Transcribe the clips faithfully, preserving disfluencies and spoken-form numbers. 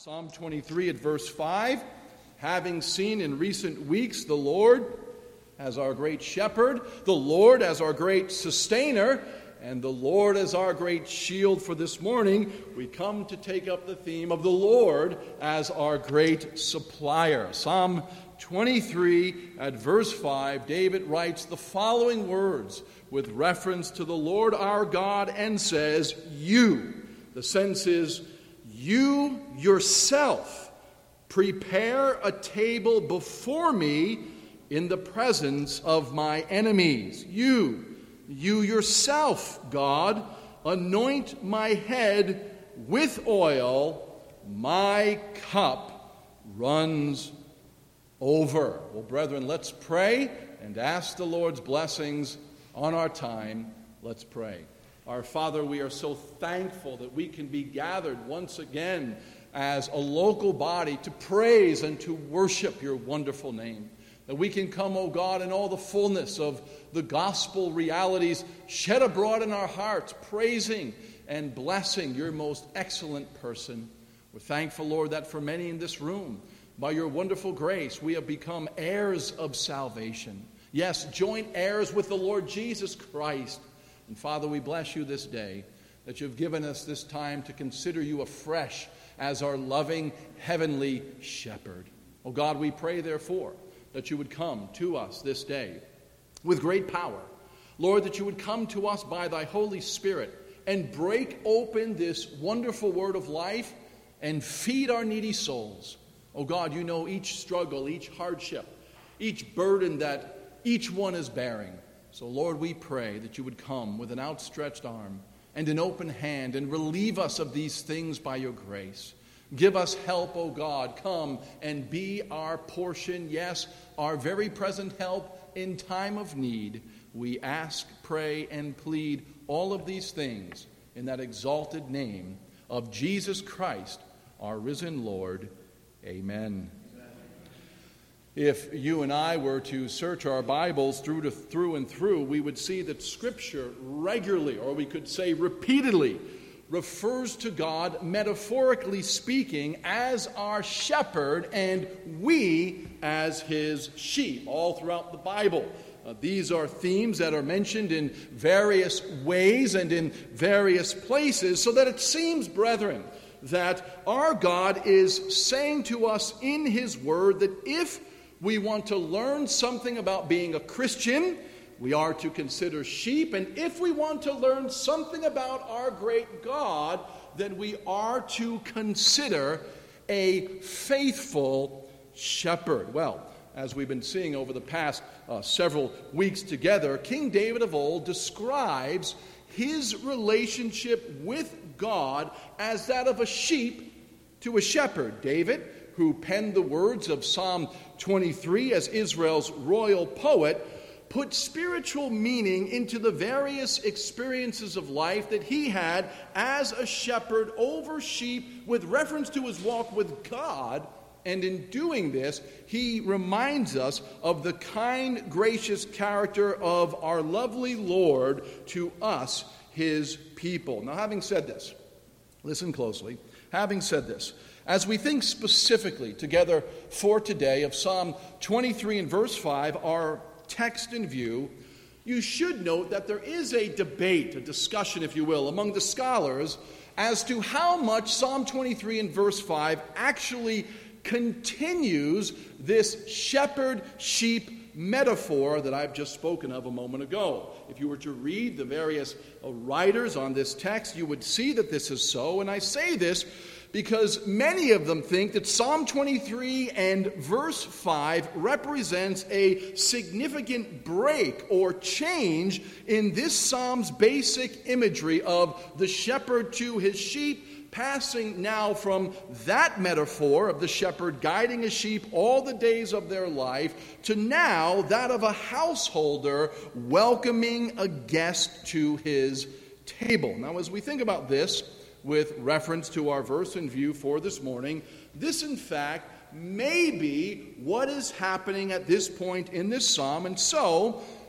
Psalm twenty-three at verse five, having seen in recent weeks the Lord as our great shepherd, the Lord as our great sustainer, and the Lord as our great shield for this morning, we come to take up the theme of the Lord as our great supplier. Psalm twenty-three at verse five, David writes the following words with reference to the Lord our God and says, you. The sense is, you yourself prepare a table before me in the presence of my enemies. You, you yourself, God, anoint my head with oil, my cup runs over. Well, brethren, let's pray and ask the Lord's blessings on our time. Let's pray. Our Father, we are so thankful that we can be gathered once again as a local body to praise and to worship your wonderful name. That we can come, O God, in all the fullness of the gospel realities shed abroad in our hearts, praising and blessing your most excellent person. We're thankful, Lord, that for many in this room, by your wonderful grace, we have become heirs of salvation. Yes, joint heirs with the Lord Jesus Christ. And Father, we bless you this day that you've given us this time to consider you afresh as our loving heavenly shepherd. Oh God, we pray therefore that you would come to us this day with great power. Lord, that you would come to us by thy Holy Spirit and break open this wonderful word of life and feed our needy souls. Oh God, you know each struggle, each hardship, each burden that each one is bearing. So, Lord, we pray that you would come with an outstretched arm and an open hand and relieve us of these things by your grace. Give us help, O God. Come and be our portion, yes, our very present help in time of need. We ask, pray, and plead all of these things in that exalted name of Jesus Christ, our risen Lord. Amen. If you and I were to search our Bibles through to through and through, we would see that Scripture regularly, or we could say repeatedly, refers to God, metaphorically speaking, as our shepherd and we as his sheep, all throughout the Bible. Uh, these are themes that are mentioned in various ways and in various places, so that it seems, brethren, that our God is saying to us in his word that if we want to learn something about being a Christian, we are to consider sheep. And if we want to learn something about our great God, then we are to consider a faithful shepherd. Well, as we've been seeing over the past uh, several weeks together, King David of old describes his relationship with God as that of a sheep to a shepherd. David, who penned the words of Psalm twenty-three as Israel's royal poet, put spiritual meaning into the various experiences of life that he had as a shepherd over sheep with reference to his walk with God. And in doing this, he reminds us of the kind, gracious character of our lovely Lord to us, his people. Now, having said this, listen closely. Having said this, as we think specifically together for today of Psalm twenty-three and verse five, our text in view, you should note that there is a debate, a discussion, if you will, among the scholars as to how much Psalm twenty-three and verse five actually continues this shepherd-sheep metaphor that I've just spoken of a moment ago. If you were to read the various writers on this text, you would see that this is so, and I say this because many of them think that Psalm twenty-three and verse five represents a significant break or change in this psalm's basic imagery of the shepherd to his sheep, passing now from that metaphor of the shepherd guiding his sheep all the days of their life to now that of a householder welcoming a guest to his table. Now, as we think about this, with reference to our verse in view for this morning, this in fact may be what is happening at this point in this psalm. And so,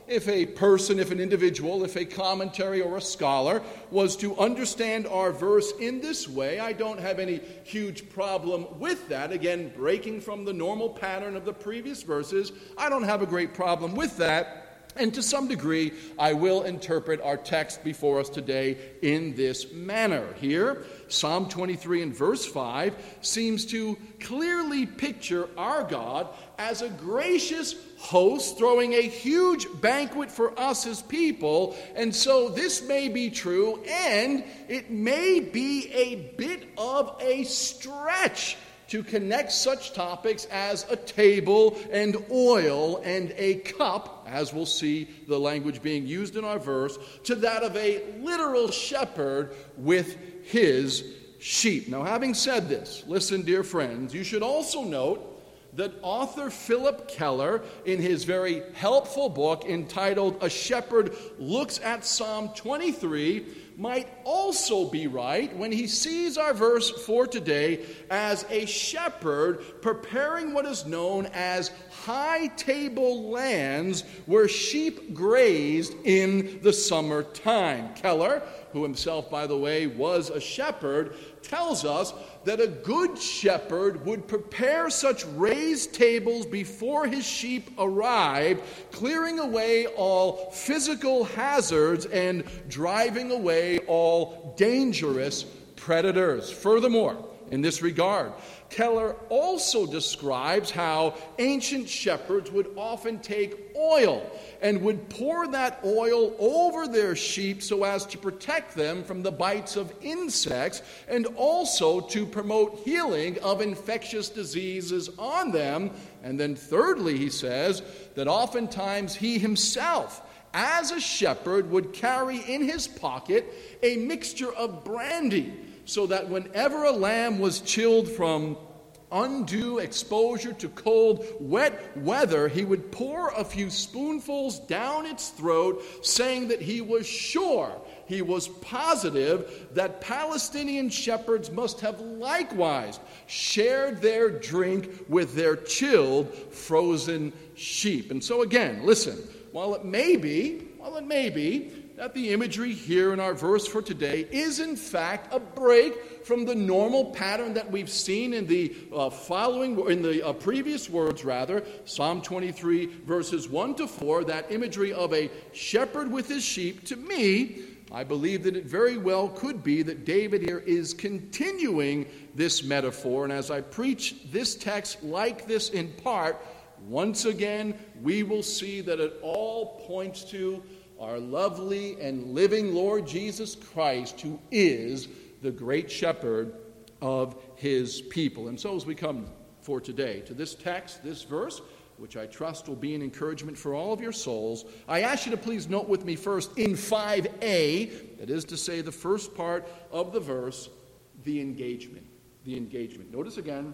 if a person, if an individual, if a commentary or a scholar was to understand our verse in this way, I don't have any huge problem with that. Again, breaking from the normal pattern of the previous verses, I don't have a great problem with that. And to some degree, I will interpret our text before us today in this manner. Here, Psalm twenty-three and verse five seems to clearly picture our God as a gracious host throwing a huge banquet for us as people. And so this may be true, and it may be a bit of a stretch to connect such topics as a table and oil and a cup, as we'll see the language being used in our verse, to that of a literal shepherd with his sheep. Now, having said this, listen, dear friends, you should also note that author Philip Keller, in his very helpful book entitled A Shepherd Looks at Psalm twenty-three, might also be right when he sees our verse for today as a shepherd preparing what is known as high table lands where sheep grazed in the summertime. Keller, who himself, by the way, was a shepherd, tells us that a good shepherd would prepare such raised tables before his sheep arrived, clearing away all physical hazards and driving away all dangerous predators. Furthermore, in this regard, Keller also describes how ancient shepherds would often take oil and would pour that oil over their sheep so as to protect them from the bites of insects and also to promote healing of infectious diseases on them. And then thirdly, he says that oftentimes he himself, as a shepherd, would carry in his pocket a mixture of brandy, so that whenever a lamb was chilled from undue exposure to cold, wet weather, he would pour a few spoonfuls down its throat, saying that he was sure, he was positive, that Palestinian shepherds must have likewise shared their drink with their chilled, frozen sheep. And so again, listen, while it may be, while it may be, that the imagery here in our verse for today is in fact a break from the normal pattern that we've seen in the uh, following, in the uh, previous words rather, Psalm twenty-three verses one to four, that imagery of a shepherd with his sheep. To me, I believe that it very well could be that David here is continuing this metaphor. And as I preach this text like this in part, once again, we will see that it all points to our lovely and living Lord Jesus Christ, who is the great shepherd of his people. And so as we come for today to this text, this verse, which I trust will be an encouragement for all of your souls, I ask you to please note with me first in five A, that is to say the first part of the verse, the engagement. The engagement. Notice again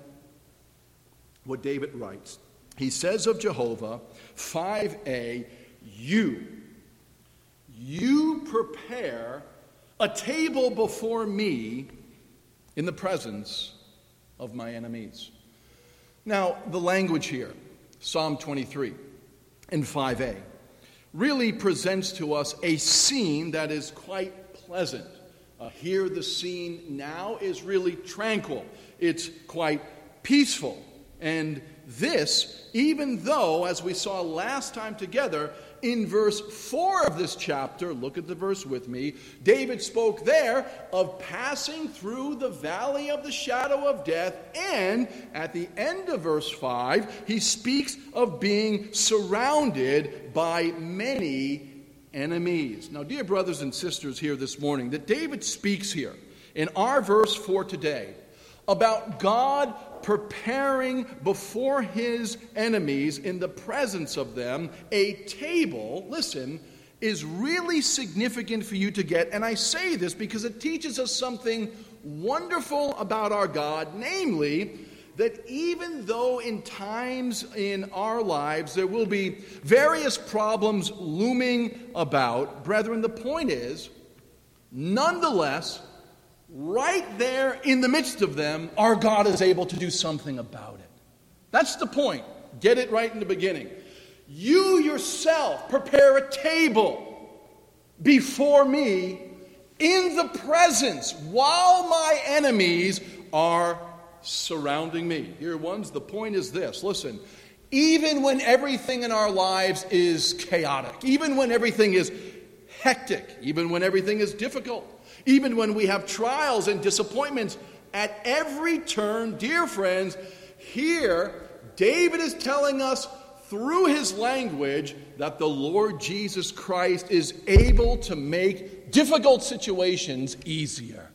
what David writes. He says of Jehovah, five A, you, you prepare a table before me in the presence of my enemies. Now, the language here, Psalm twenty-three and five A, really presents to us a scene that is quite pleasant. Uh, here the scene now is really tranquil. It's quite peaceful. And this, even though, as we saw last time together, in verse four of this chapter, look at the verse with me, David spoke there of passing through the valley of the shadow of death, and at the end of verse five, he speaks of being surrounded by many enemies. Now, dear brothers and sisters here this morning, that David speaks here in our verse for today about God preparing before his enemies in the presence of them a table, listen, is really significant for you to get. And I say this because it teaches us something wonderful about our God, namely that even though in times in our lives there will be various problems looming about, brethren, the point is, nonetheless, right there in the midst of them, our God is able to do something about it. That's the point. Get it right in the beginning. You yourself prepare a table before me in the presence while my enemies are surrounding me. Dear ones, the point is this. Listen, even when everything in our lives is chaotic, even when everything is hectic, even when everything is difficult, even when we have trials and disappointments at every turn, dear friends, here David is telling us through his language that the Lord Jesus Christ is able to make difficult situations easier.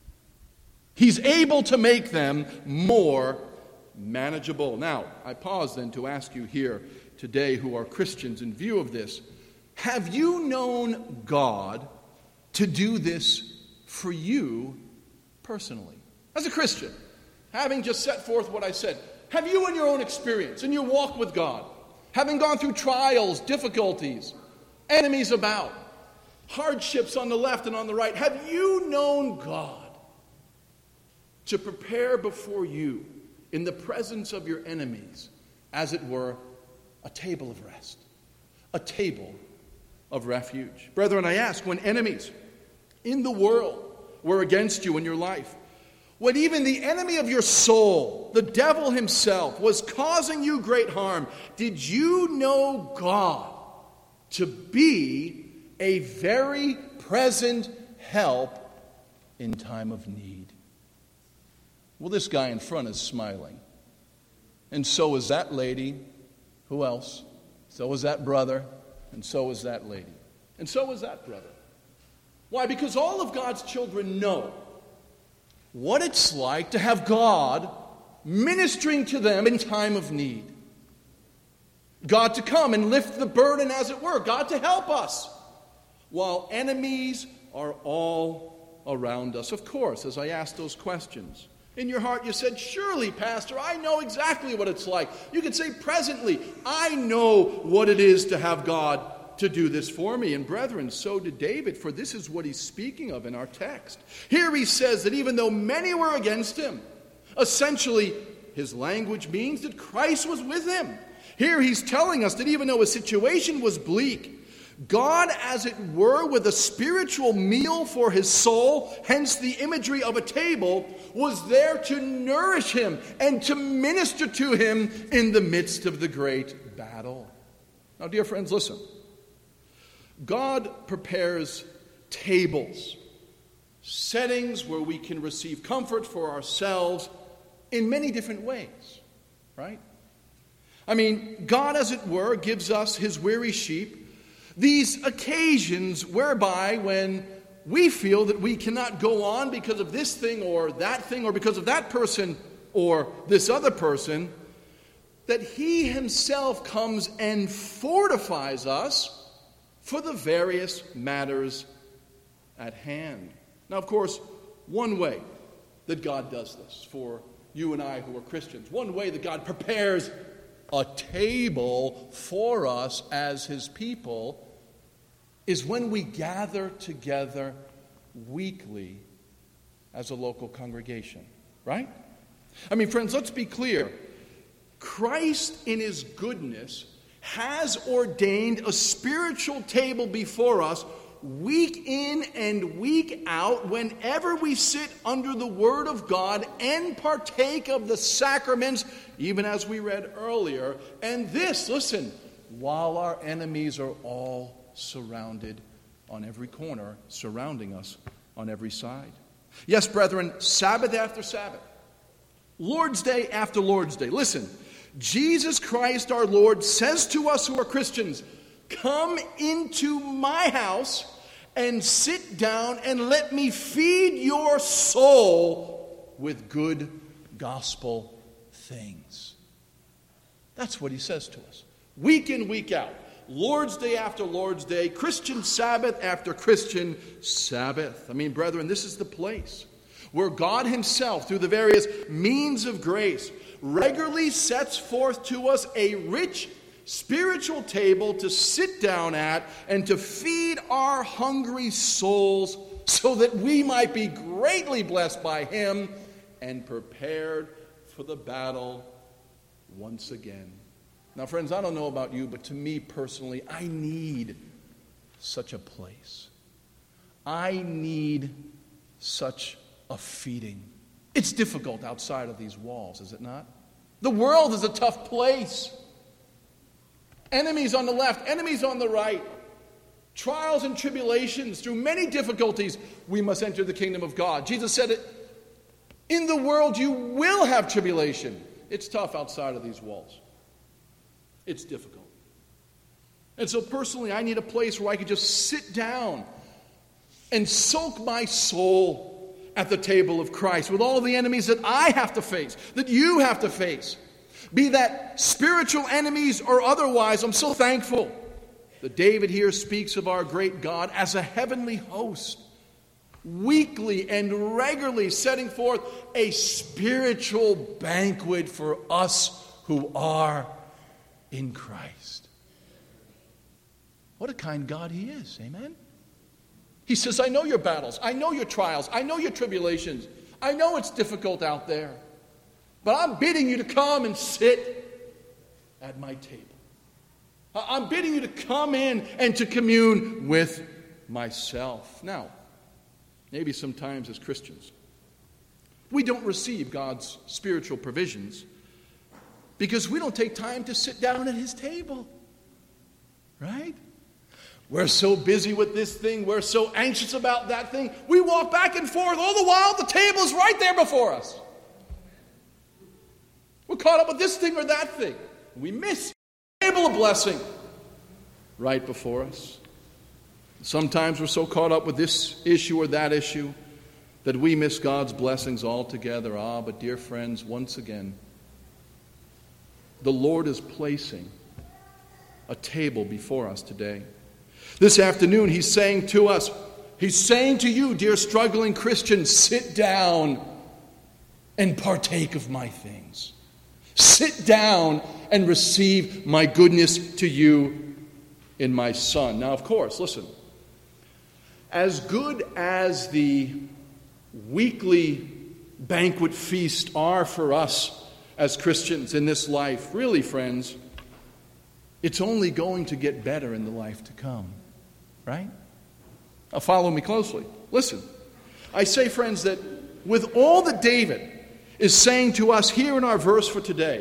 He's able to make them more manageable. Now, I pause then to ask you here today who are Christians in view of this, have you known God to do this for you personally? As a Christian, having just set forth what I said, have you in your own experience, in your walk with God, having gone through trials, difficulties, enemies about, hardships on the left and on the right, have you known God to prepare before you in the presence of your enemies, as it were, a table of rest, a table of refuge? Brethren, I ask, when enemies in the world were against you in your life, when even the enemy of your soul, the devil himself, was causing you great harm, did you know God to be a very present help in time of need? Well, this guy in front is smiling. And so is that lady. Who else? So is that brother. And so is that lady. And so is that brother. Why? Because all of God's children know what it's like to have God ministering to them in time of need. God to come and lift the burden, as it were. God to help us, while enemies are all around us. Of course, as I asked those questions, in your heart you said, surely, Pastor, I know exactly what it's like. You could say, presently, I know what it is to have God to do this for me. And brethren, so did David, for this is what he's speaking of in our text. Here he says that even though many were against him, essentially his language means that Christ was with him. Here he's telling us that even though his situation was bleak, God, as it were, with a spiritual meal for his soul, hence the imagery of a table, was there to nourish him and to minister to him in the midst of the great battle. Now, dear friends, listen. God prepares tables, settings where we can receive comfort for ourselves in many different ways, right? I mean, God, as it were, gives us, his weary sheep, these occasions whereby when we feel that we cannot go on because of this thing or that thing or because of that person or this other person, that he himself comes and fortifies us for the various matters at hand. Now, of course, one way that God does this for you and I who are Christians, one way that God prepares a table for us as his people is when we gather together weekly as a local congregation, right? I mean, friends, let's be clear. Christ in his goodness has ordained a spiritual table before us week in and week out whenever we sit under the Word of God and partake of the sacraments, even as we read earlier. And this, listen, while our enemies are all surrounded on every corner, surrounding us on every side. Yes, brethren, Sabbath after Sabbath, Lord's Day after Lord's Day. Listen, Jesus Christ our Lord says to us who are Christians, come into my house and sit down and let me feed your soul with good gospel things. That's what he says to us. Week in, week out. Lord's Day after Lord's Day. Christian Sabbath after Christian Sabbath. I mean, brethren, this is the place where God himself, through the various means of grace, regularly sets forth to us a rich spiritual table to sit down at and to feed our hungry souls so that we might be greatly blessed by him and prepared for the battle once again. Now, friends, I don't know about you, but to me personally, I need such a place. I need such a feeding. It's difficult outside of these walls, is it not? The world is a tough place. Enemies on the left, enemies on the right. Trials and tribulations. Through many difficulties, we must enter the kingdom of God. Jesus said it, in the world you will have tribulation. It's tough outside of these walls. It's difficult. And so personally, I need a place where I could just sit down and soak my soul at the table of Christ with all the enemies that I have to face, that you have to face. Be that spiritual enemies or otherwise, I'm so thankful that David here speaks of our great God as a heavenly host, weekly and regularly setting forth a spiritual banquet for us who are in Christ. What a kind God he is, amen? He says, I know your battles, I know your trials, I know your tribulations, I know it's difficult out there, but I'm bidding you to come and sit at my table. I'm bidding you to come in and to commune with myself. Now, maybe sometimes as Christians, we don't receive God's spiritual provisions because we don't take time to sit down at his table. Right? We're so busy with this thing. We're so anxious about that thing. We walk back and forth. All the while, the table is right there before us. We're caught up with this thing or that thing. We miss the table of blessing right before us. Sometimes we're so caught up with this issue or that issue that we miss God's blessings altogether. Ah, but dear friends, once again, the Lord is placing a table before us today. This afternoon, he's saying to us, he's saying to you, dear struggling Christians, sit down and partake of my things. Sit down and receive my goodness to you in my Son. Now, of course, listen, as good as the weekly banquet feast are for us as Christians in this life, really, friends, it's only going to get better in the life to come, right? Now follow me closely. Listen, I say, friends, that with all that David is saying to us here in our verse for today,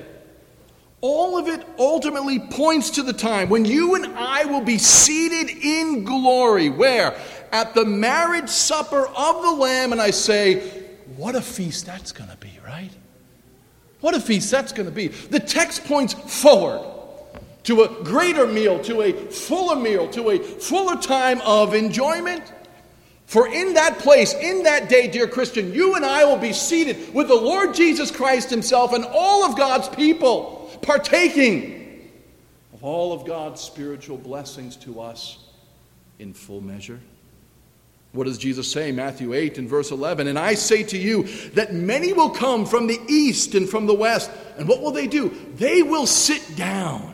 all of it ultimately points to the time when you and I will be seated in glory. Where? At the marriage supper of the Lamb. And I say, what a feast that's going to be, right? What a feast that's going to be. The text points forward to a greater meal, to a fuller meal, to a fuller time of enjoyment. For in that place, in that day, dear Christian, you and I will be seated with the Lord Jesus Christ himself and all of God's people, partaking of all of God's spiritual blessings to us in full measure. What does Jesus say? Matthew eight and verse eleven. And I say to you that many will come from the east and from the west. And what will they do? They will sit down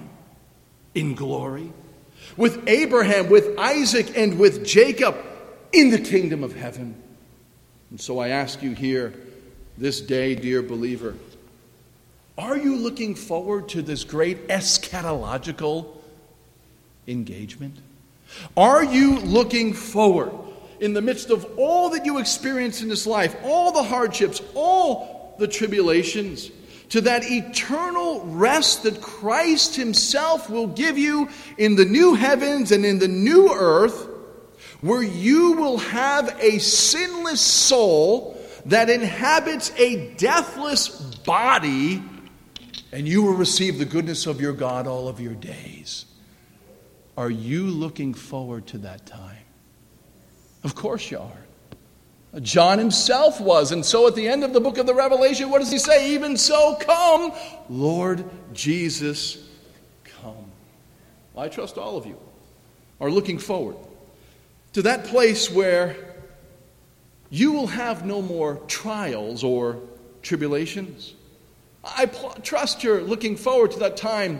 in glory with Abraham, with Isaac, and with Jacob in the kingdom of heaven. And so I ask you here this day, dear believer, are you looking forward to this great eschatological engagement? Are you looking forward, in the midst of all that you experience in this life, all the hardships, all the tribulations, to that eternal rest that Christ himself will give you in the new heavens and in the new earth, where you will have a sinless soul that inhabits a deathless body, and you will receive the goodness of your God all of your days? Are you looking forward to that time? Of course you are. John himself was. And so at the end of the book of the Revelation, what does he say? Even so, come, Lord Jesus, come. Well, I trust all of you are looking forward to that place where you will have no more trials or tribulations. I pl- trust you're looking forward to that time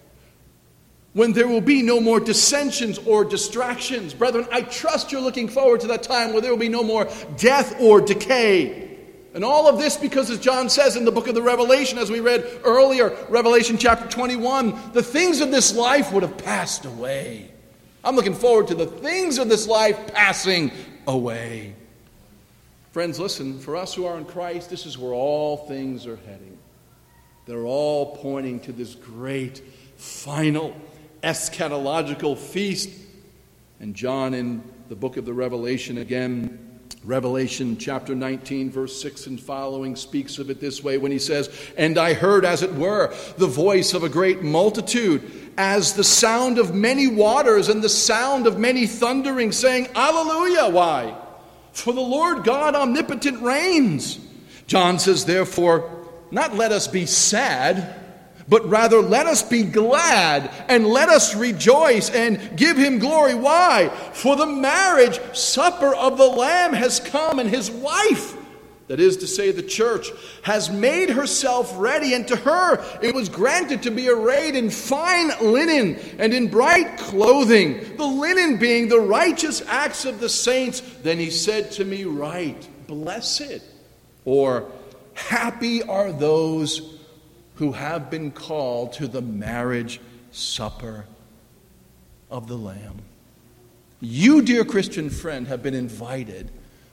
when there will be no more dissensions or distractions. Brethren, I trust you're looking forward to that time where there will be no more death or decay. And all of this because, as John says in the book of the Revelation, as we read earlier, Revelation chapter twenty-one, the things of this life would have passed away. I'm looking forward to the things of this life passing away. Friends, listen, for us who are in Christ, this is where all things are heading. They're all pointing to this great, final, eschatological feast. And John in the book of the Revelation again, Revelation chapter nineteen, verse six and following, speaks of it this way when he says, "And I heard, as it were, the voice of a great multitude, as the sound of many waters and the sound of many thundering, saying, Alleluia!" Why? For the Lord God omnipotent reigns. John says, therefore, not let us be sad, but rather let us be glad and let us rejoice and give him glory. Why? For the marriage supper of the Lamb has come, and his wife, that is to say the church, has made herself ready, and to her it was granted to be arrayed in fine linen and in bright clothing, the linen being the righteous acts of the saints. Then he said to me, "Write, blessed," or happy are those who have been called to the marriage supper of the Lamb. You, dear Christian friend, have been invited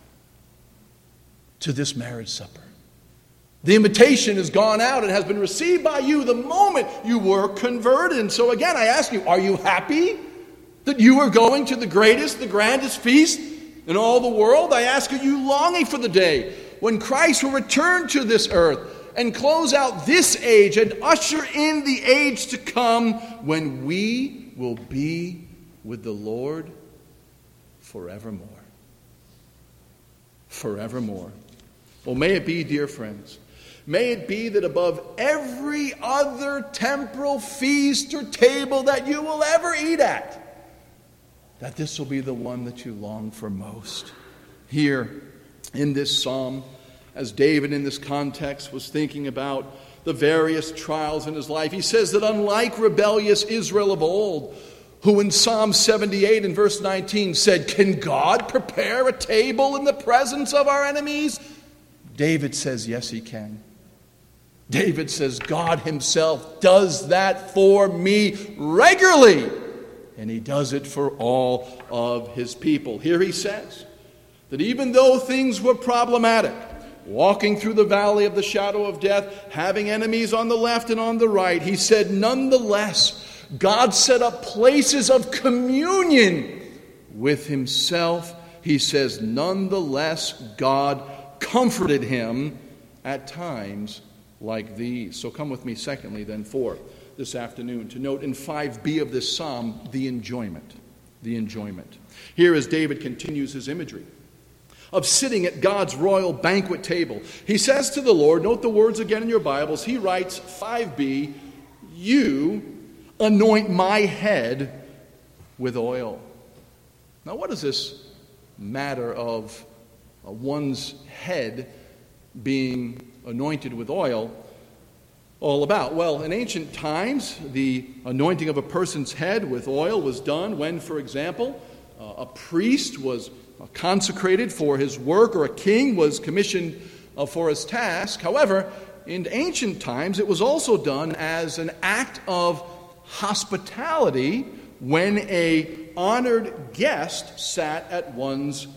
to this marriage supper. The invitation has gone out and has been received by you the moment you were converted. And so again, I ask you, are you happy that you are going to the greatest, the grandest feast in all the world? I ask, are you longing for the day when Christ will return to this earth and close out this age and usher in the age to come when we will be with the Lord forevermore? Forevermore. Well, may it be, dear friends, may it be that above every other temporal feast or table that you will ever eat at, that this will be the one that you long for most. Here in this psalm, as David in this context was thinking about the various trials in his life, he says that unlike rebellious Israel of old, who in Psalm seventy-eight and verse nineteen said, "Can God prepare a table in the presence of our enemies?" David says, yes, he can. David says, God himself does that for me regularly, and he does it for all of his people. Here he says that even though things were problematic, walking through the valley of the shadow of death, having enemies on the left and on the right, he said, nonetheless, God set up places of communion with himself. He says, nonetheless, God comforted him at times like these. So come with me, secondly, then, for this afternoon, to note in five b of this psalm, the enjoyment. The enjoyment. Here as David continues his imagery of sitting at God's royal banquet table, he says to the Lord, note the words again in your Bibles, he writes, five b, you anoint my head with oil. Now, what does this matter of uh, one's head being anointed with oil all about? Well, in ancient times, the anointing of a person's head with oil was done when, for example, uh, a priest was uh, consecrated for his work, or a king was commissioned uh, for his task. However, in ancient times, it was also done as an act of hospitality when a honored guest sat at one's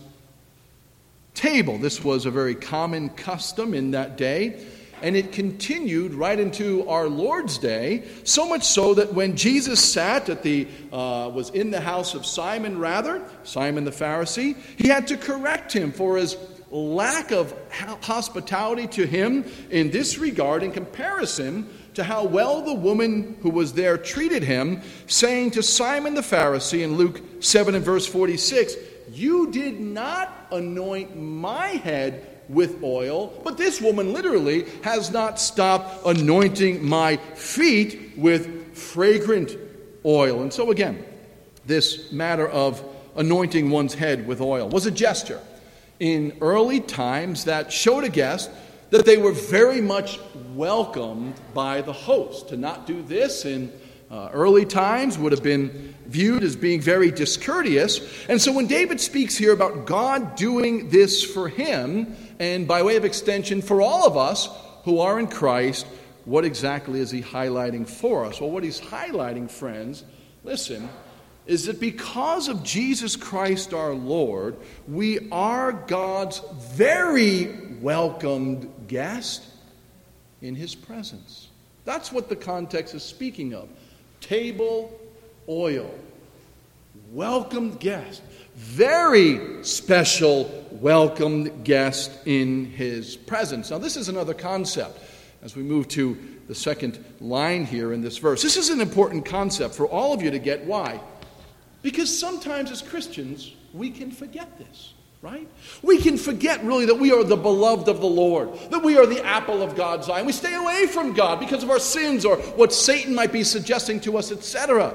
table. This was a very common custom in that day, and it continued right into our Lord's day, so much so that when Jesus sat at the uh, was in the house of Simon, rather, Simon the Pharisee, he had to correct him for his lack of hospitality to him in this regard in comparison to how well the woman who was there treated him, saying to Simon the Pharisee in Luke seven and verse forty-six, you did not anoint my head with oil, but this woman literally has not stopped anointing my feet with fragrant oil. And so again, this matter of anointing one's head with oil was a gesture in early times that showed a guest that they were very much welcomed by the host. To not do this in uh, early times would have been viewed as being very discourteous. And so when David speaks here about God doing this for him, And by way of extension, for all of us who are in Christ, what exactly is he highlighting for us? Well, what he's highlighting, friends, listen, is that because of Jesus Christ our Lord, we are God's very welcomed guest in his presence. That's what the context is speaking of. Table, oil, welcomed guest. Very special welcomed guest in his presence. Now, this is another concept as we move to the second line here in this verse. This is an important concept for all of you to get. Why? Because sometimes as Christians, we can forget this, right? We can forget really that we are the beloved of the Lord, that we are the apple of God's eye, and we stay away from God because of our sins or what Satan might be suggesting to us, et cetera.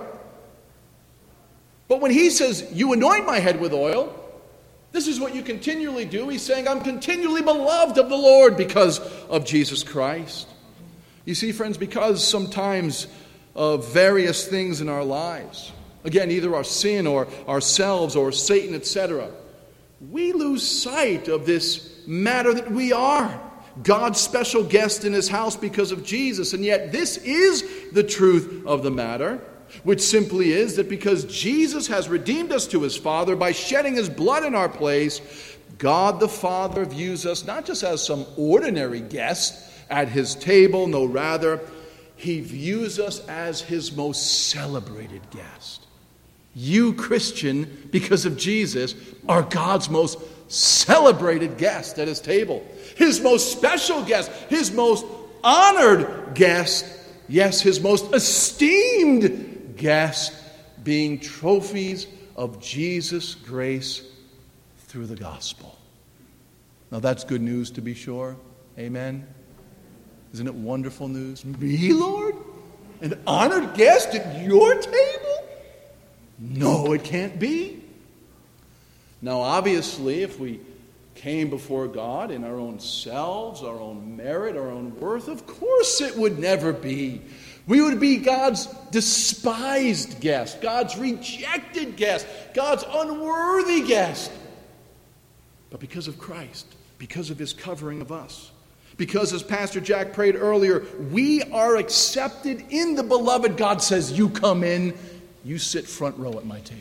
But when he says, you anoint my head with oil, this is what you continually do. He's saying, I'm continually beloved of the Lord because of Jesus Christ. You see, friends, because sometimes of various things in our lives, again, either our sin or ourselves or Satan, et cetera, we lose sight of this matter that we are God's special guest in his house because of Jesus. And yet this is the truth of the matter, which simply is that because Jesus has redeemed us to his Father by shedding his blood in our place, God the Father views us not just as some ordinary guest at his table, no, rather, he views us as his most celebrated guest. You, Christian, because of Jesus, are God's most celebrated guest at his table. His most special guest, his most honored guest, yes, his most esteemed guest, being trophies of Jesus' grace through the gospel. Now that's good news, to be sure. Amen. Isn't it wonderful news? Me, Lord? An honored guest at your table? No, it can't be. Now, obviously, if we came before God in our own selves, our own merit, our own worth, of course it would never be. We would be God's despised guest, God's rejected guest, God's unworthy guest. But because of Christ, because of his covering of us, because, as Pastor Jack prayed earlier, we are accepted in the beloved, God says, you come in, you sit front row at my table.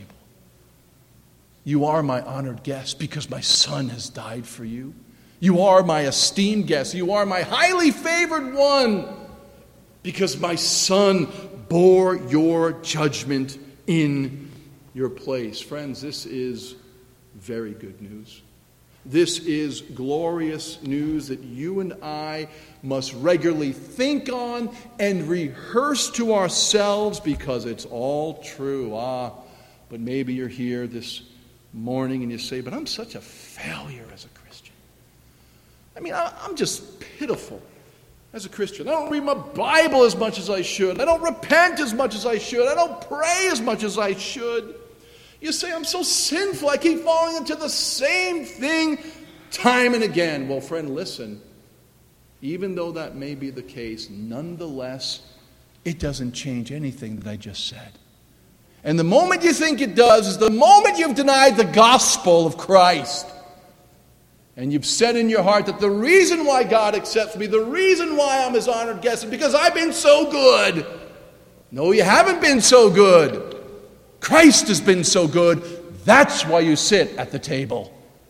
You are my honored guest because my Son has died for you. You are my esteemed guest. You are my highly favored one because my Son bore your judgment in your place. Friends, this is very good news. This is glorious news that you and I must regularly think on and rehearse to ourselves because it's all true. Ah, but maybe you're here this morning and you say, but I'm such a failure as a Christian. I mean, I'm just pitiful as a Christian. I don't read my Bible as much as I should. I don't repent as much as I should. I don't pray as much as I should. You say, I'm so sinful. I keep falling into the same thing time and again. Well, friend, listen. Even though that may be the case, nonetheless, it doesn't change anything that I just said. And the moment you think it does is the moment you've denied the gospel of Christ. And you've said in your heart that the reason why God accepts me, the reason why I'm his honored guest is because I've been so good. No, you haven't been so good. Christ has been so good. That's why you sit at the table.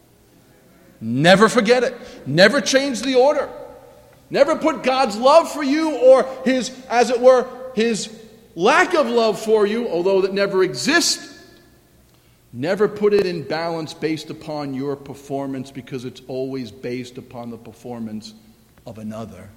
Never forget it. Never change the order. Never put God's love for you or his, as it were, his lack of love for you, although that never exists. Never put it in balance based upon your performance because it's always based upon the performance of another.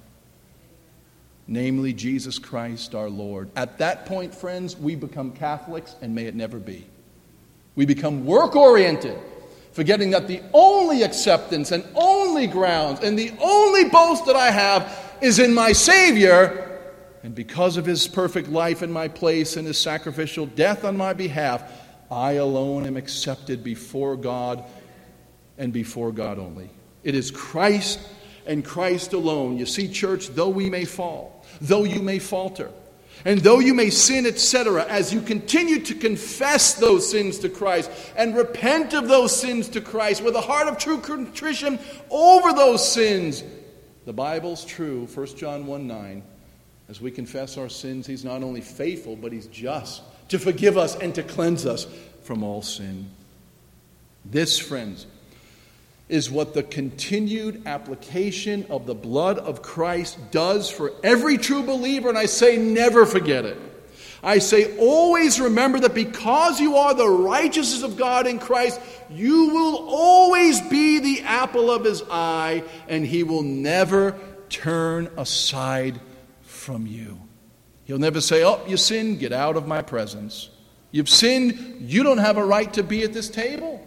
Namely, Jesus Christ our Lord. At that point, friends, we become Catholics, and may it never be. We become work-oriented, forgetting that the only acceptance and only grounds and the only boast that I have is in my Savior, and because of his perfect life in my place and his sacrificial death on my behalf, I alone am accepted before God and before God only. It is Christ and Christ alone. You see, church, though we may fall, though you may falter, And though you may sin, et cetera, as you continue to confess those sins to Christ and repent of those sins to Christ with a heart of true contrition over those sins, the Bible's true, First John one nine, as we confess our sins, He's not only faithful, but He's just to forgive us and to cleanse us from all sin. This, friends, is what the continued application of the blood of Christ does for every true believer. And I say never forget it. I say always remember that because you are the righteousness of God in Christ, you will always be the apple of His eye, and He will never turn aside from you. He'll never say, oh, you sinned, get out of my presence. You've sinned, you don't have a right to be at this table.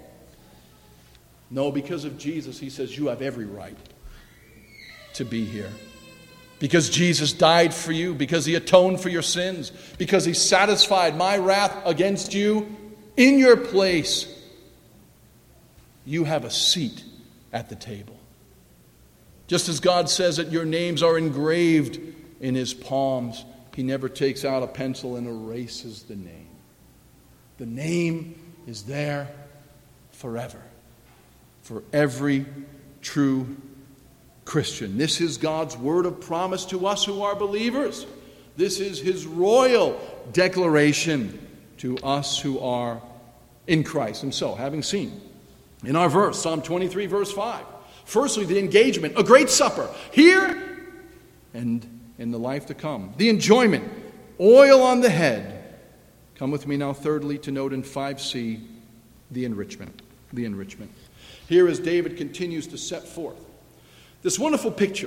No, because of Jesus, He says you have every right to be here. Because Jesus died for you, because He atoned for your sins, because He satisfied my wrath against you in your place, you have a seat at the table. Just as God says that your names are engraved in His palms, He never takes out a pencil and erases the name. The name is there forever. For every true Christian. This is God's word of promise to us who are believers. This is His royal declaration to us who are in Christ. And so, having seen in our verse, Psalm twenty-three, verse five, firstly, the engagement, a great supper, here and in the life to come. The enjoyment, oil on the head. Come with me now, thirdly, to note in five C, the enrichment. The enrichment. Here as David continues to set forth this wonderful picture.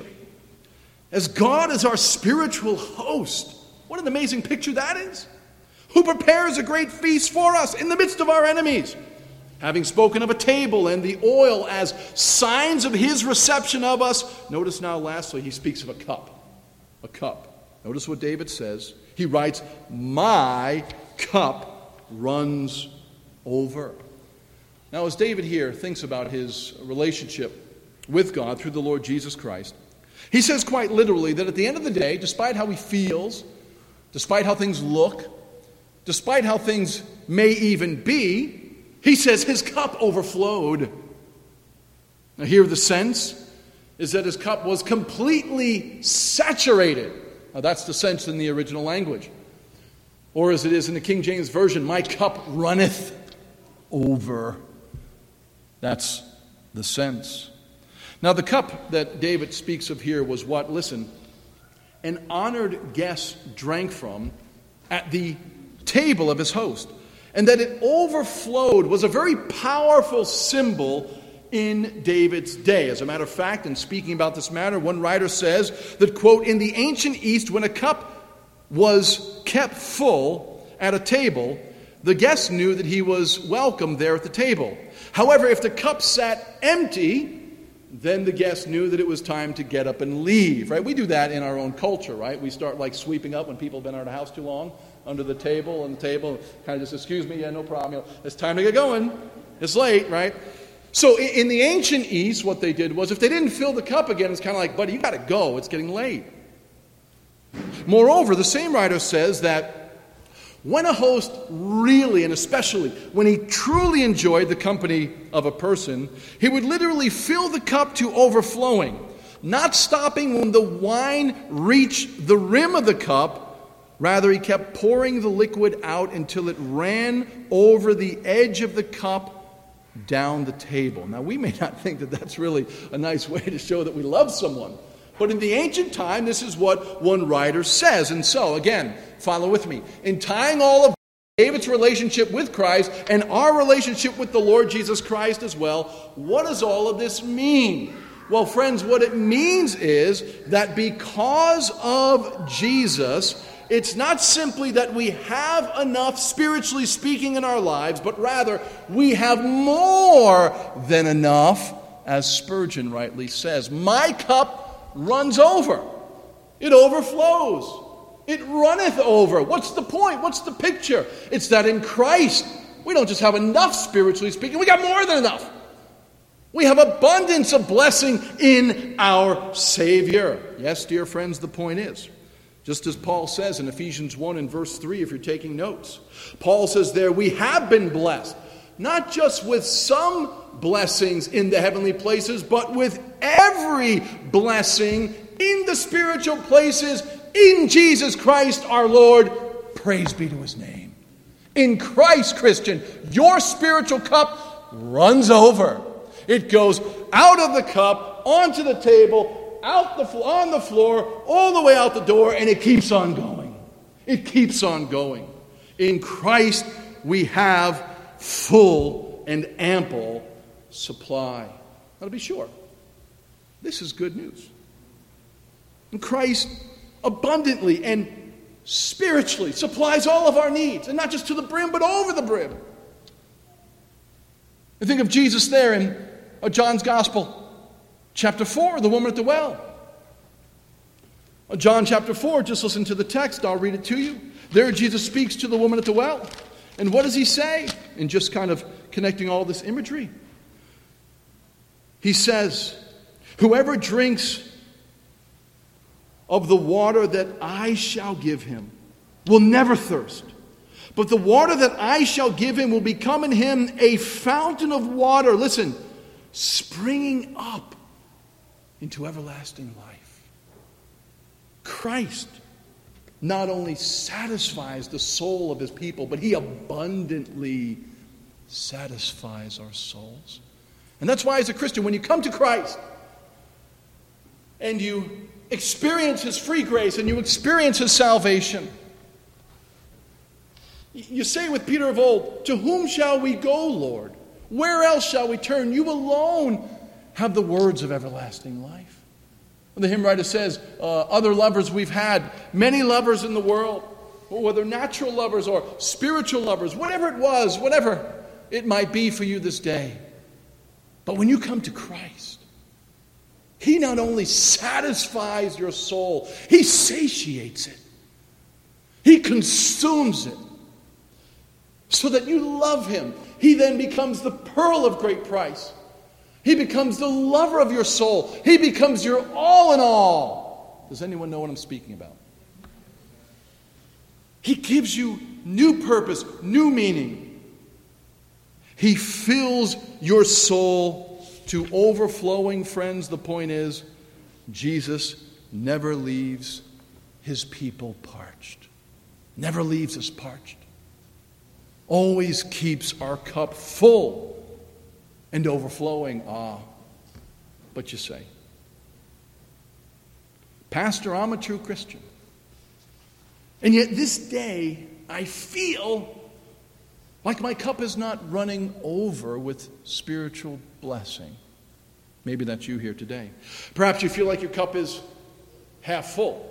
As God is our spiritual host. What an amazing picture that is. Who prepares a great feast for us in the midst of our enemies. Having spoken of a table and the oil as signs of His reception of us, notice now lastly he speaks of a cup. A cup. Notice what David says. He writes, my cup runs over. Now, as David here thinks about his relationship with God through the Lord Jesus Christ, he says quite literally that at the end of the day, despite how he feels, despite how things look, despite how things may even be, he says his cup overflowed. Now, here the sense is that his cup was completely saturated. Now, that's the sense in the original language. Or as it is in the King James Version, my cup runneth over. That's the sense. Now, the cup that David speaks of here was what, listen, an honored guest drank from at the table of his host. And that it overflowed was a very powerful symbol in David's day. As a matter of fact, in speaking about this matter, one writer says that, quote, in the ancient East, when a cup was kept full at a table, the guest knew that he was welcome there at the table. However, if the cup sat empty, then the guest knew that it was time to get up and leave, right? We do that in our own culture, right? We start like sweeping up when people have been out of the house too long, under the table, and the table, kind of just, excuse me, yeah, no problem. You know, it's time to get going. It's late, right? So in the ancient East, what they did was if they didn't fill the cup again, it's kind of like, buddy, you got to go. It's getting late. Moreover, the same writer says that when a host really, and especially when he truly enjoyed the company of a person, he would literally fill the cup to overflowing, not stopping when the wine reached the rim of the cup. Rather, he kept pouring the liquid out until it ran over the edge of the cup down the table. Now, we may not think that that's really a nice way to show that we love someone. But in the ancient time, this is what one writer says. And so, again, follow with me. In tying all of David's relationship with Christ and our relationship with the Lord Jesus Christ as well, what does all of this mean? Well, friends, what it means is that because of Jesus, it's not simply that we have enough, spiritually speaking, in our lives, but rather we have more than enough, as Spurgeon rightly says. My cup runs over. It overflows. It runneth over. What's the point? What's the picture? It's that in Christ, we don't just have enough, spiritually speaking. We got more than enough. We have abundance of blessing in our Savior. Yes, dear friends, the point is Just as Paul says in Ephesians one and verse three, if you're taking notes. Paul says there, we have been blessed, not just with some blessings in the heavenly places, but with every blessing in the spiritual places in Jesus Christ our Lord. Praise be to his name. In Christ, Christian, your spiritual cup runs over. It goes out of the cup, onto the table, out the on the floor, all the way out the door, and it keeps on going. It keeps on going. In Christ we have full and ample supply. Now, to be sure, this is good news. And Christ abundantly and spiritually supplies all of our needs, and not just to the brim, but over the brim. I think of Jesus there in John's Gospel, chapter four, the woman at the well. John chapter four, just listen to the text, I'll read it to you. There Jesus speaks to the woman at the well. And what does he say? And just kind of connecting all this imagery. He says, whoever drinks of the water that I shall give him will never thirst. But the water that I shall give him will become in him a fountain of water, listen, springing up into everlasting life. Christ not only satisfies the soul of his people, but he abundantly satisfies our souls. And that's why as a Christian, when you come to Christ and you experience his free grace and you experience his salvation, you say with Peter of old, to whom shall we go, Lord? Where else shall we turn? You alone have the words of everlasting life. The hymn writer says, uh, other lovers we've had, many lovers in the world, whether natural lovers or spiritual lovers, whatever it was, whatever it might be for you this day. But when you come to Christ, he not only satisfies your soul, he satiates it. He consumes it so that you love him. He then becomes the pearl of great price. He becomes the lover of your soul. He becomes your all in all. Does anyone know what I'm speaking about? He gives you new purpose, new meaning. He fills your soul to overflowing. Friends, the point is, Jesus never leaves his people parched. Never leaves us parched. Always keeps our cup full and overflowing. Ah, but you say, Pastor, I'm a true Christian. And yet this day, I feel like my cup is not running over with spiritual blessing. Maybe that's you here today. Perhaps you feel like your cup is half full,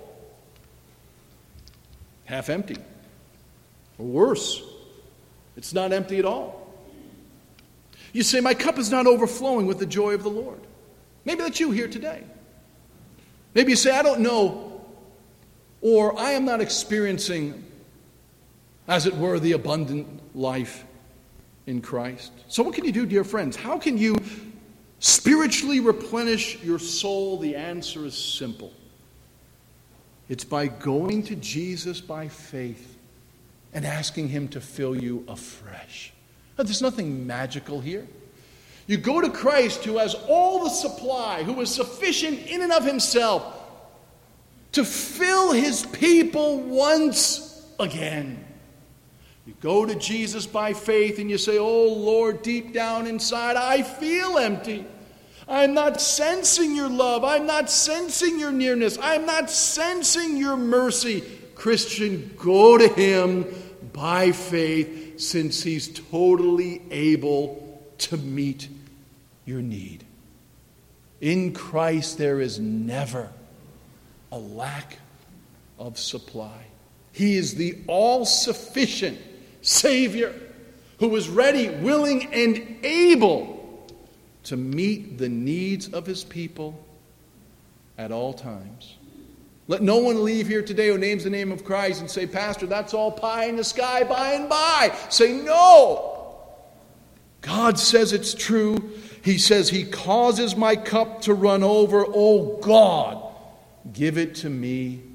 half empty, or worse, it's not empty at all. You say, my cup is not overflowing with the joy of the Lord. Maybe that's you here today. Maybe you say, I don't know, or I am not experiencing, as it were, the abundant life in Christ. So what can you do, dear friends? How can you spiritually replenish your soul? The answer is simple. It's by going to Jesus by faith and asking him to fill you afresh. Now, there's nothing magical here. You go to Christ, who has all the supply, who is sufficient in and of himself to fill his people once again. You go to Jesus by faith and you say, oh Lord, deep down inside, I feel empty. I'm not sensing your love. I'm not sensing your nearness. I'm not sensing your mercy. Christian, go to him by faith, since he's totally able to meet your need. In Christ there is never a lack of supply. He is the all-sufficient Savior who is ready, willing, and able to meet the needs of his people at all times. Let no one leave here today who names the name of Christ and say, Pastor, that's all pie in the sky by and by. Say, no. God says it's true. He says he causes my cup to run over. Oh God, give it to me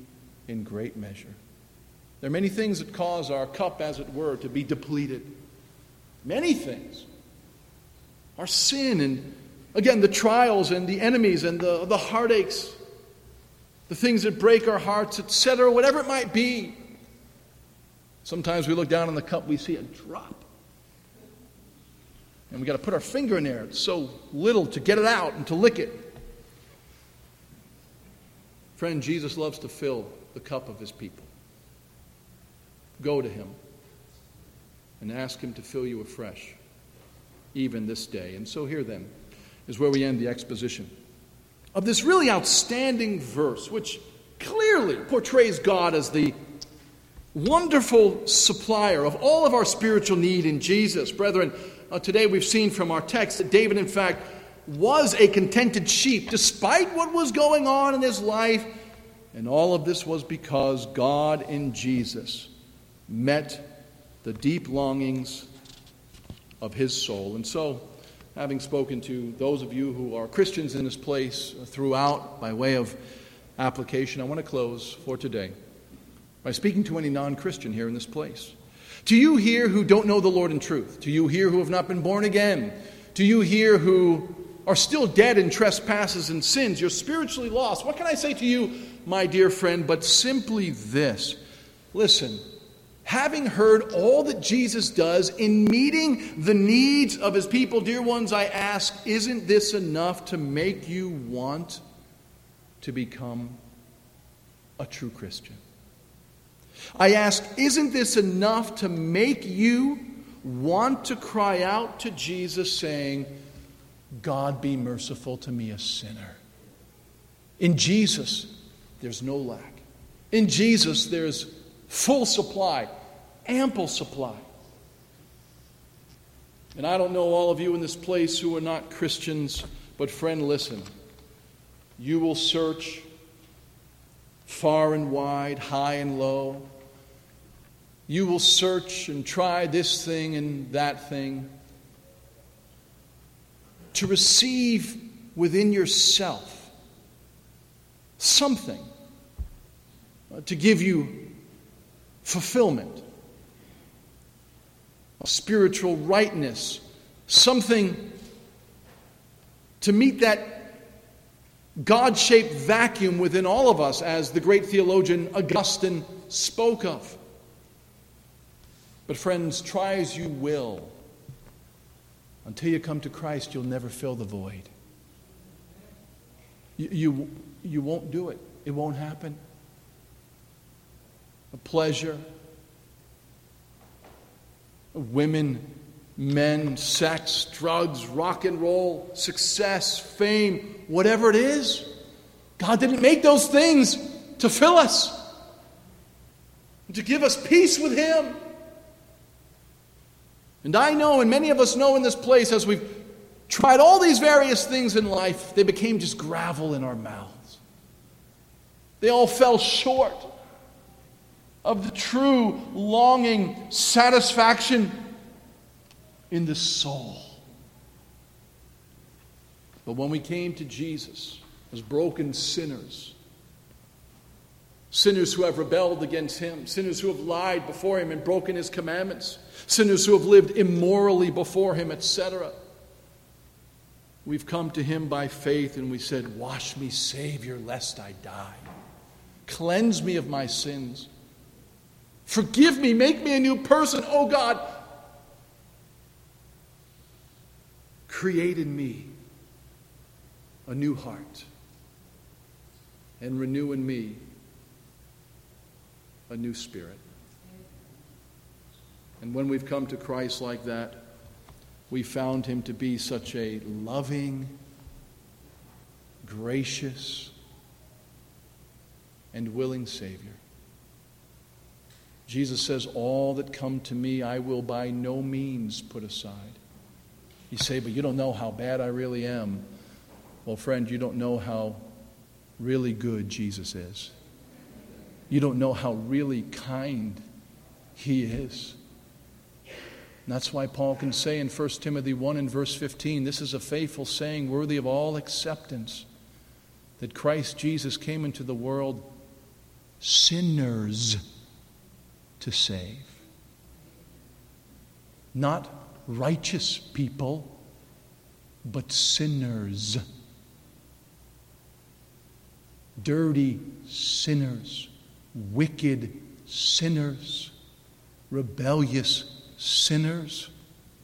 in great measure. There are many things that cause our cup, as it were, to be depleted. Many things. Our sin and, again, the trials and the enemies and the, the heartaches, the things that break our hearts, et cetera, whatever it might be. Sometimes we look down on the cup, we see a drop. And we got to put our finger in there. It's so little to get it out and to lick it. Friend, Jesus loves to fill the cup of his people. Go to him and ask him to fill you afresh, even this day. And so here then is where we end the exposition of this really outstanding verse, which clearly portrays God as the wonderful supplier of all of our spiritual need in Jesus. Brethren, uh, today we've seen from our text that David, in fact, was a contented sheep despite what was going on in his life. And all of this was because God in Jesus met the deep longings of his soul. And so, having spoken to those of you who are Christians in this place throughout by way of application, I want to close for today by speaking to any non-Christian here in this place. To you here who don't know the Lord in truth, to you here who have not been born again, to you here who are still dead in trespasses and sins, you're spiritually lost. What can I say to you, my dear friend, but simply this? Listen, having heard all that Jesus does in meeting the needs of his people, dear ones, I ask, isn't this enough to make you want to become a true Christian? I ask, isn't this enough to make you want to cry out to Jesus saying, God, be merciful to me, a sinner? In Jesus, there's no lack. In Jesus, there's full supply, ample supply. And I don't know all of you in this place who are not Christians, but friend, listen. You will search far and wide, high and low. You will search and try this thing and that thing to receive within yourself something to give you fulfillment, a spiritual rightness, something to meet that God-shaped vacuum within all of us, as the great theologian Augustine spoke of. But friends, try as you will, until you come to Christ, you'll never fill the void. You, you, you won't do it. It won't happen. A pleasure, women, men, sex, drugs, rock and roll, success, fame, whatever it is. God didn't make those things to fill us, to give us peace with him. And I know, and many of us know in this place, as we've tried all these various things in life, they became just gravel in our mouths. They all fell short of the true longing, satisfaction in the soul. But when we came to Jesus as broken sinners, sinners who have rebelled against him, sinners who have lied before him and broken his commandments, sinners who have lived immorally before him, et cetera, we've come to him by faith and we said, wash me, Savior, lest I die. Cleanse me of my sins. Forgive me, make me a new person. Oh God, create in me a new heart and renew in me a new spirit. And when we've come to Christ like that, we found him to be such a loving, gracious, and willing Savior. Jesus says, all that come to me I will by no means put aside. You say, but you don't know how bad I really am. Well, friend, you don't know how really good Jesus is. You don't know how really kind he is. And that's why Paul can say in First Timothy one and verse fifteen, this is a faithful saying worthy of all acceptance, that Christ Jesus came into the world sinners to save. Not righteous people, but sinners. Dirty sinners, wicked sinners, rebellious sinners,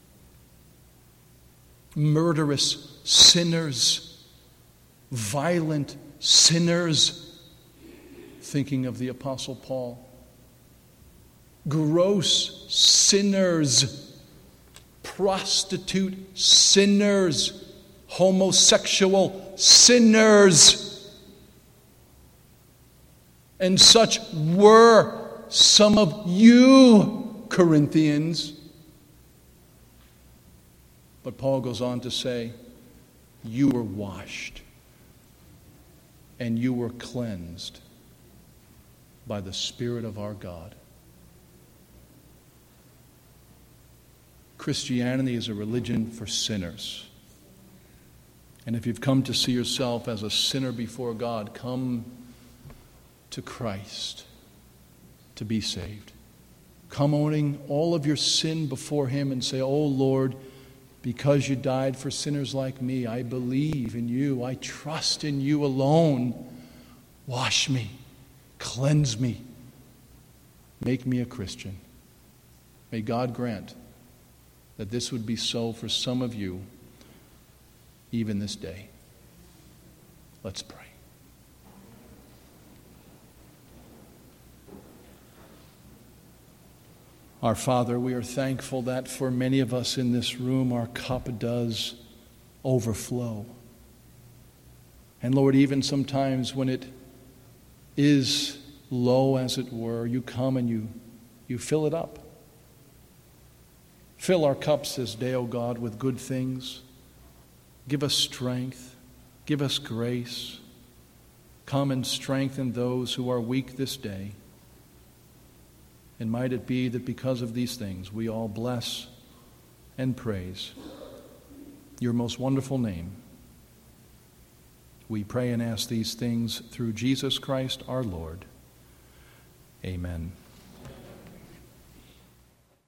murderous sinners, violent sinners, thinking of the Apostle Paul, gross sinners, prostitute sinners, homosexual sinners. And such were some of you, Corinthians. But Paul goes on to say, you were washed and you were cleansed by the Spirit of our God. Christianity is a religion for sinners. And if you've come to see yourself as a sinner before God, come to Christ to be saved. Come owning all of your sin before Him and say, oh Lord, because you died for sinners like me, I believe in you. I trust in you alone. Wash me. Cleanse me. Make me a Christian. May God grant that this would be so for some of you even this day. Let's pray. Our Father, we are thankful that for many of us in this room, our cup does overflow. And Lord, even sometimes when it is low, as it were, you come and you, you fill it up. Fill our cups this day, O God, with good things. Give us strength. Give us grace. Come and strengthen those who are weak this day. And might it be that because of these things we all bless and praise your most wonderful name. We pray and ask these things through Jesus Christ our Lord. Amen.